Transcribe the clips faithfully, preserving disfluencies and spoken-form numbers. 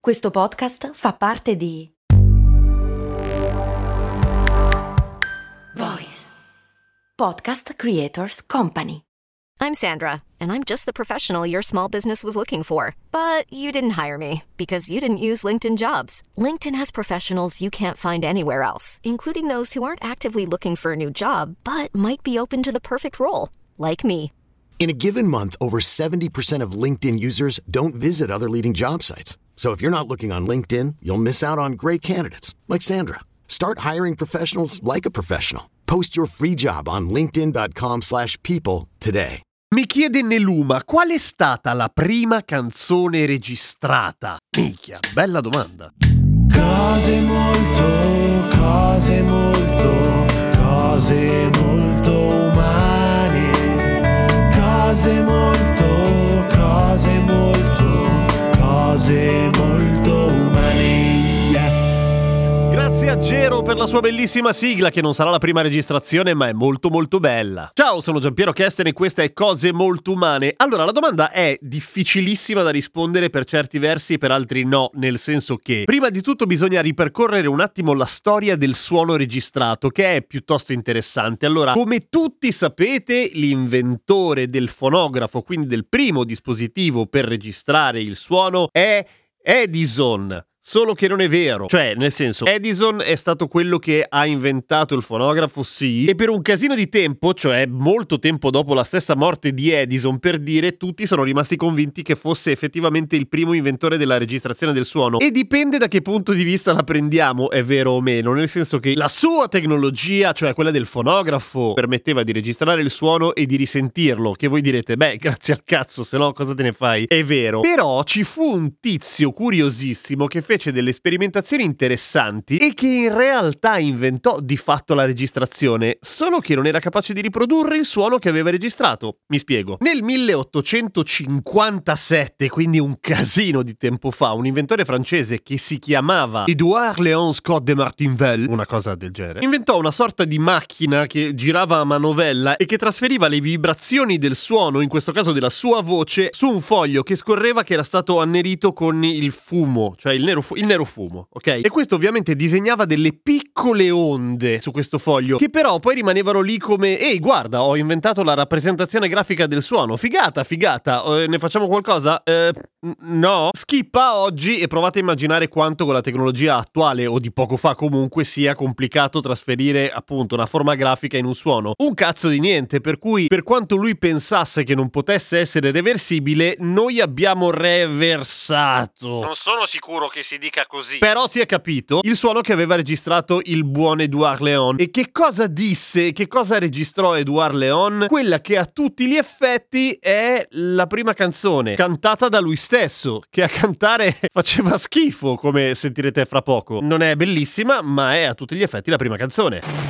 Questo podcast fa parte di Voice Podcast Creators Company. I'm Sandra, and I'm just the professional your small business was looking for. But you didn't hire me because you didn't use LinkedIn Jobs. LinkedIn has professionals you can't find anywhere else, including those who aren't actively looking for a new job, but might be open to the perfect role, like me. In a given month, over seventy percent of LinkedIn users don't visit other leading job sites. So if you're not looking on LinkedIn, you'll miss out on great candidates like Sandra. Start hiring professionals like a professional. Post your free job on linkedin dot com slash people today. Mi chiede Neluma, qual è stata la prima canzone registrata? Minchia, bella domanda. Cose molto, cose molto, cose molto umane. Cose molto, cose molto, cose molto umane. Yes. Grazie a Gero per la sua bellissima sigla, che non sarà la prima registrazione, ma è molto molto bella. Ciao, sono Giampiero Kesten e questa è Cose Molto Umane. Allora, la domanda è difficilissima da rispondere per certi versi e per altri no, nel senso che prima di tutto bisogna ripercorrere un attimo la storia del suono registrato, che è piuttosto interessante. Allora, come tutti sapete, l'inventore del fonografo, quindi del primo dispositivo per registrare il suono, è Edison. Solo che non è vero, cioè nel senso Edison è stato quello che ha inventato il fonografo, sì, e per un casino di tempo, cioè molto tempo dopo la stessa morte di Edison, per dire, tutti sono rimasti convinti che fosse effettivamente il primo inventore della registrazione del suono, e dipende da che punto di vista la prendiamo, è vero o meno, nel senso che la sua tecnologia, cioè quella del fonografo, permetteva di registrare il suono e di risentirlo, che voi direte, beh, grazie al cazzo, se no cosa te ne fai? È vero, però ci fu un tizio curiosissimo che fece delle sperimentazioni interessanti e che in realtà inventò di fatto la registrazione, solo che non era capace di riprodurre il suono che aveva registrato. Mi spiego. Nel milleottocentocinquantasette, quindi un casino di tempo fa, un inventore francese che si chiamava Édouard Léon Scott de Martinville, una cosa del genere, inventò una sorta di macchina che girava a manovella e che trasferiva le vibrazioni del suono, in questo caso della sua voce, su un foglio che scorreva, che era stato annerito con il fumo, cioè il nero il nero fumo, ok? E questo ovviamente disegnava delle piccole onde su questo foglio, che però poi rimanevano lì come ehi, guarda, ho inventato la rappresentazione grafica del suono, figata, figata, eh, ne facciamo qualcosa? Eh, no? Skippa oggi e provate a immaginare quanto con la tecnologia attuale, o di poco fa comunque, sia complicato trasferire appunto una forma grafica in un suono. Un cazzo di niente, per cui per quanto lui pensasse che non potesse essere reversibile, noi abbiamo reversato. Non sono sicuro che si dica così, però si è capito il suono che aveva registrato il buon Édouard Léon. E che cosa disse, che cosa registrò Édouard Léon? Quella che a tutti gli effetti è la prima canzone cantata da lui stesso, che a cantare faceva schifo, come sentirete fra poco. Non è bellissima, ma è a tutti gli effetti la prima canzone.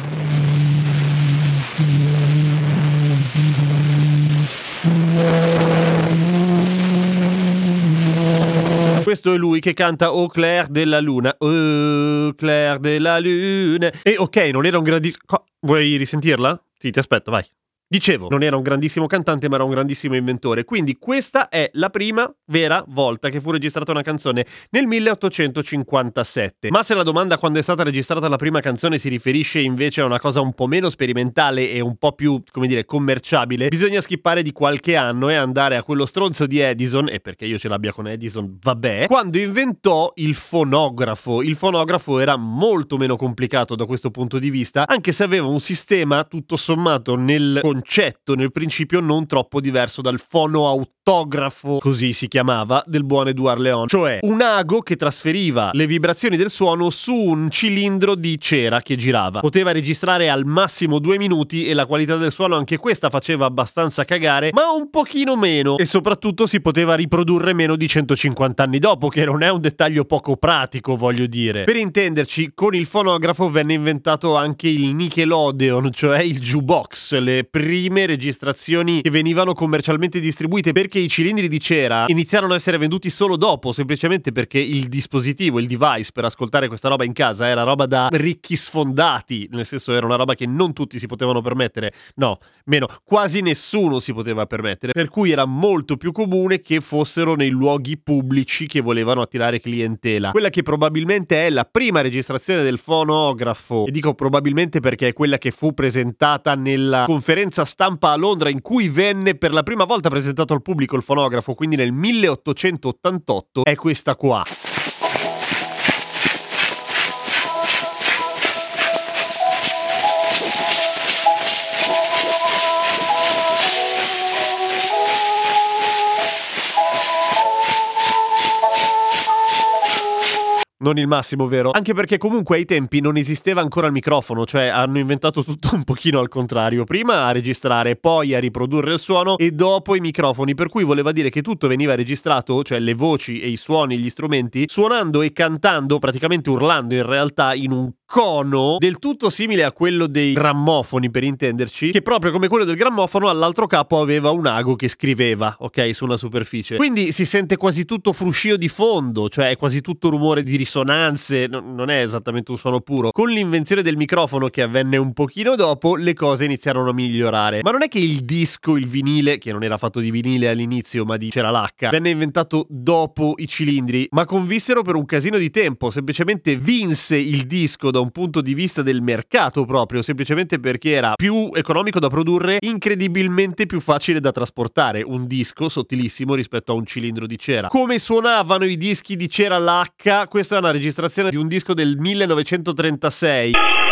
Questo è lui che canta Au clair della luna, Au clair della luna. E ok, non era un grandissimo... Co- Vuoi risentirla? Sì, ti aspetto, vai. Dicevo, non era un grandissimo cantante, ma era un grandissimo inventore. Quindi questa è la prima vera volta che fu registrata una canzone, nel milleottocentocinquantasette. Ma se la domanda quando è stata registrata la prima canzone si riferisce invece a una cosa un po' meno sperimentale e un po' più, come dire, commerciabile, bisogna skippare di qualche anno e andare a quello stronzo di Edison, e perché io ce l'abbia con Edison, vabbè, quando inventò il fonografo. Il fonografo era molto meno complicato da questo punto di vista, anche se aveva un sistema tutto sommato nel concetto, nel principio, non troppo diverso dal fonoautografo, così si chiamava, del buon Édouard Léon, cioè un ago che trasferiva le vibrazioni del suono su un cilindro di cera che girava. Poteva registrare al massimo due minuti e la qualità del suono anche questa faceva abbastanza cagare, ma un pochino meno, e soprattutto si poteva riprodurre meno di centocinquanta anni dopo, che non è un dettaglio poco pratico, voglio dire. Per intenderci, con il fonografo venne inventato anche il Nickelodeon, cioè il jukebox, le prime prime registrazioni che venivano commercialmente distribuite, perché i cilindri di cera iniziarono a essere venduti solo dopo, semplicemente perché il dispositivo, il device per ascoltare questa roba in casa era roba da ricchi sfondati, nel senso era una roba che non tutti si potevano permettere, no, meno, quasi nessuno si poteva permettere, per cui era molto più comune che fossero nei luoghi pubblici che volevano attirare clientela. Quella che probabilmente è la prima registrazione del fonografo, e dico probabilmente perché è quella che fu presentata nella conferenza stampa a Londra in cui venne per la prima volta presentato al pubblico il fonografo, quindi nel milleottocentottantotto, è questa qua. Non il massimo, vero? Anche perché comunque ai tempi non esisteva ancora il microfono, cioè hanno inventato tutto un pochino al contrario. Prima a registrare, poi a riprodurre il suono e dopo i microfoni, per cui voleva dire che tutto veniva registrato, cioè le voci e i suoni, gli strumenti, suonando e cantando, praticamente urlando in realtà, in un cono del tutto simile a quello dei grammofoni, per intenderci, che proprio come quello del grammofono all'altro capo aveva un ago che scriveva, ok, su una superficie. Quindi si sente quasi tutto fruscio di fondo, cioè è quasi tutto rumore di risonanze, no, non è esattamente un suono puro. Con l'invenzione del microfono, che avvenne un pochino dopo, le cose iniziarono a migliorare. Ma non è che il disco, il vinile, che non era fatto di vinile all'inizio ma di cera lacca, venne inventato dopo i cilindri, ma convissero per un casino di tempo. Semplicemente vinse il disco da un punto di vista del mercato, proprio semplicemente perché era più economico da produrre, incredibilmente più facile da trasportare un disco sottilissimo rispetto a un cilindro di cera. Come suonavano i dischi di cera lacca? Questa è una registrazione di un disco del millenovecentotrentasei.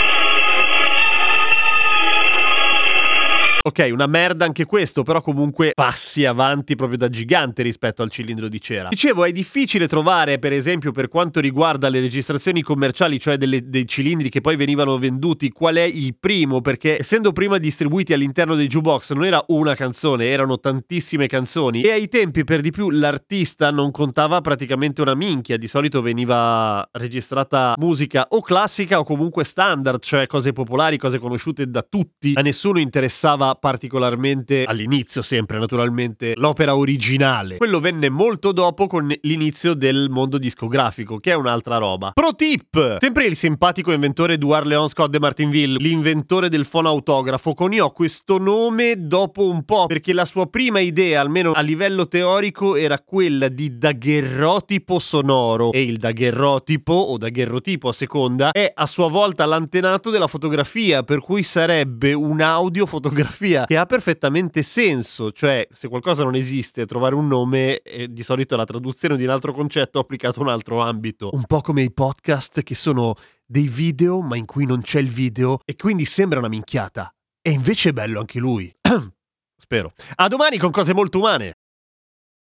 Ok, una merda anche questo, però comunque passi avanti proprio da gigante rispetto al cilindro di cera. Dicevo, è difficile trovare, per esempio, per quanto riguarda le registrazioni commerciali, cioè delle, dei cilindri che poi venivano venduti, qual è il primo, perché essendo prima distribuiti all'interno dei jukebox non era una canzone, erano tantissime canzoni, e ai tempi per di più l'artista non contava praticamente una minchia. Di solito veniva registrata musica o classica o comunque standard, cioè cose popolari, cose conosciute da tutti. A nessuno interessava particolarmente, all'inizio sempre naturalmente, l'opera originale. Quello venne molto dopo, con l'inizio del mondo discografico, che è un'altra roba. Pro tip! Sempre il simpatico inventore Edouard Léon Scott de Martinville, l'inventore del fonoautografo, coniò questo nome dopo un po', perché la sua prima idea, almeno a livello teorico, era quella di daguerrotipo sonoro, e il daguerrotipo o daguerrotipo a seconda è a sua volta l'antenato della fotografia, per cui sarebbe un'audiofotografia, che ha perfettamente senso. Cioè, se qualcosa non esiste, trovare un nome è di solito la traduzione di un altro concetto applicato a un altro ambito. Un po' come i podcast, che sono dei video ma in cui non c'è il video e quindi sembra una minchiata, e invece è bello anche lui. Spero. A domani con Cose Molto Umane.